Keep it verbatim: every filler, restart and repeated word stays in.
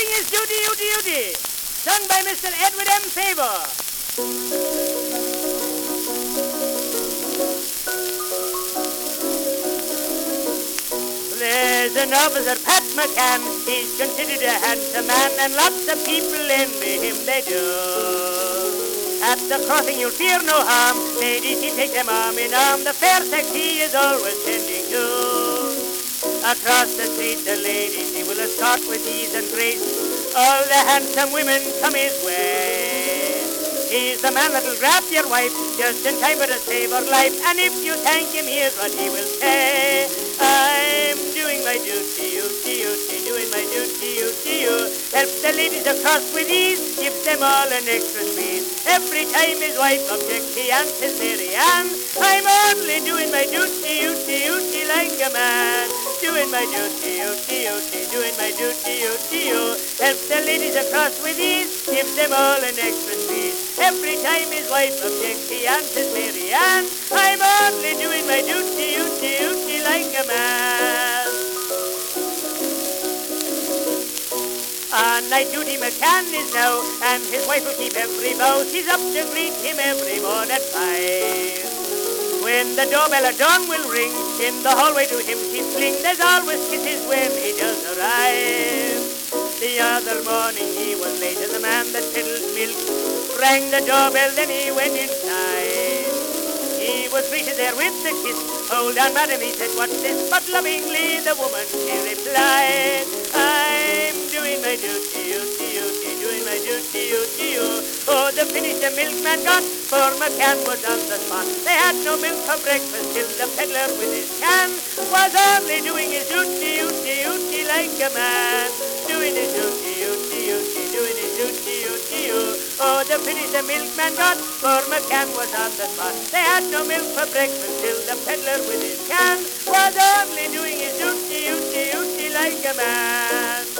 doing his duty, duty, duty. Sung by Mister Edward M. Favor. There's an officer, Pat McCann. He's considered a handsome man, and lots of people envy him, they do. At the crossing you'll fear no harm. Ladies, he takes them arm in arm. The fair sex he is always tending to. Across the street the ladies he will escort with ease and grace. All the handsome women come his way. He's the man that'll grab your wife just in time for to save her life. And if you thank him, here's what he will say. I'm doing my duty, duty, duty, doing my duty, duty, duty. Help the ladies across with ease, gives them all an extra squeeze. Every time his wife objects, he answers Mary Ann. I'm only doing my duty, duty, duty like a man. Doing my duty, duty, duty, doing my duty, duty, duty. Help the ladies across with ease, gives them all an extra squeeze. Every time his wife objects, he answers Mary Ann. I'm only doing my duty, duty, duty like a man. On night duty McCann is now, and his wife will keep every vow. She's up to greet him every morn at five. When the doorbell at dawn will ring, in the hallway to him she'll fling. There's always kisses when he does arrive. The other morning he was late, and the man that peddled milk rang the doorbell, then he went inside. He was greeted there with a kiss. Hold on, madam, he said, what's this? But lovingly the woman, she replied, I'm doing my duty, duty, duty, doing my duty, duty, duty. Oh, the finish the milkman got, for McCann was on the spot. They had no milk for breakfast till the peddler with his can was only doing his duty, duty, duty like a man. Doing his duty, duty, duty, doing his duty, duty, duty. Oh, the finish the milkman got, for McCann was on the spot. They had no milk for breakfast till the peddler with his can was only doing his duty, duty, duty like a man.